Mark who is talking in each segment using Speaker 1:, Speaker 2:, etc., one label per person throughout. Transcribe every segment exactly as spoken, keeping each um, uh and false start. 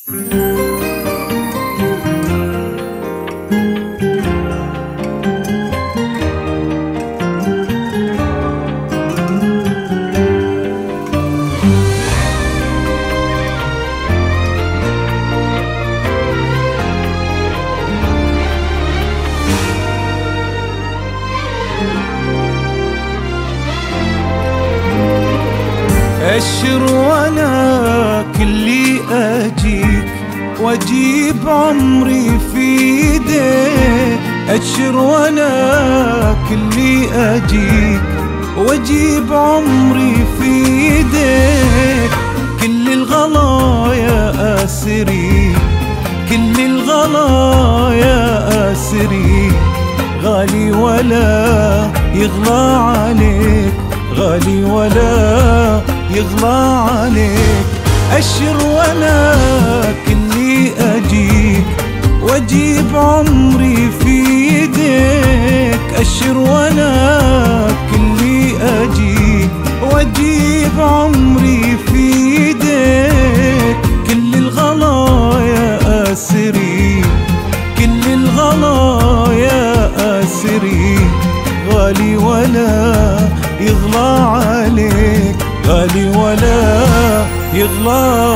Speaker 1: أشر وانا كلي اجيك واجيب عمري في ايديك. أشر وانا كلي اجيك واجيب عمري في ايديك. كل الغلايا اسري كل الغلايا اسري غالي ولا يغلى عليك غالي ولا يغلى عليك. أشر وانا كلي اجيك واجيب عمري في ايديك. أشر وانا كلي اجيك واجيب عمري في ايديك. كل الغلايا اسري كل الغلايا اسري غالي ولا يغلى عليك غالي ولا يغلى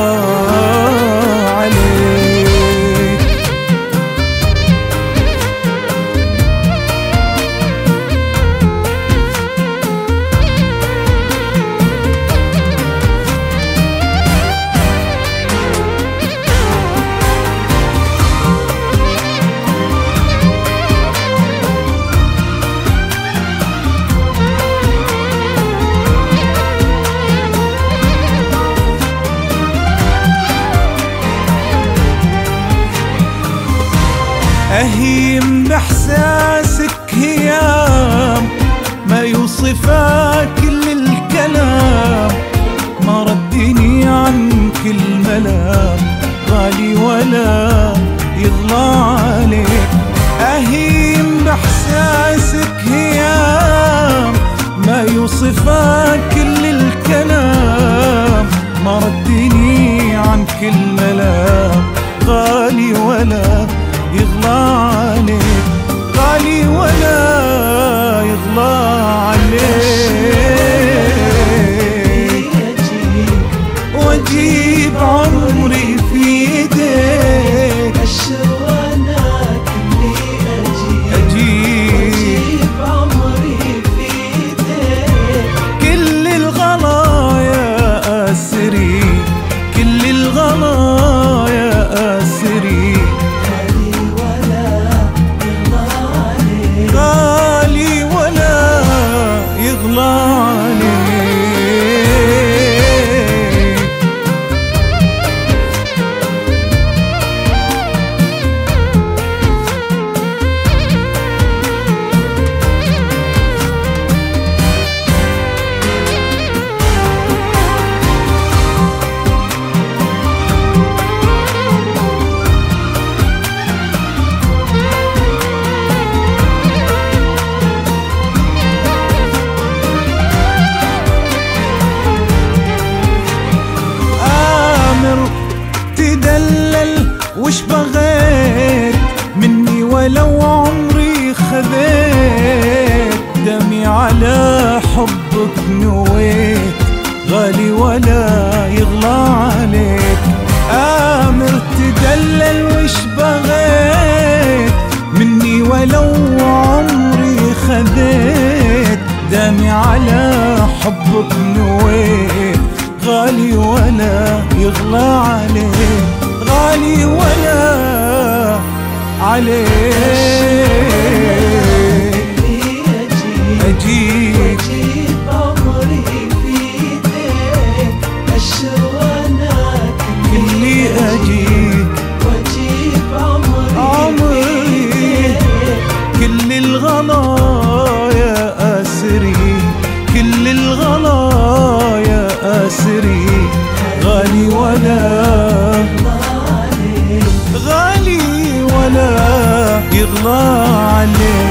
Speaker 1: عليك. أهيم بإحساسك هيام ما يوصفها كل الكلام. ما ردني عنك الملام غالي ولا يغلى عليك. أهيم بإحساسك هيام ما يوصفها كل الكلام. ما ردني عنك الملام غالي ولا يغلى عليك غالي ولا يغلى عليك. واجيب عمري في ايديك.
Speaker 2: أشر وانا كلي اجيك
Speaker 1: اجيب
Speaker 2: عمري في ايديك.
Speaker 1: كل الغلايا اسري كل الغلايا اسري غالي ولا يغلى عليك. وش بغيت مني ولو عمري خذيت. دمي على حبك نويت غالي ولا يغلى عليك. آمر تدلل وش بغيت مني ولو عمري خذيت. دمي على حبك نويت غالي ولا يغلى عليك غالي ولا عليك.
Speaker 2: أجيب واجيب عمري في ايديك. أشر وانا
Speaker 1: كلي اجيك
Speaker 2: واجيب عمري في ايديك.
Speaker 1: كل الغلايا اسري كل الغلايا اسري غالي ولا غالي ولا يغلى عليك.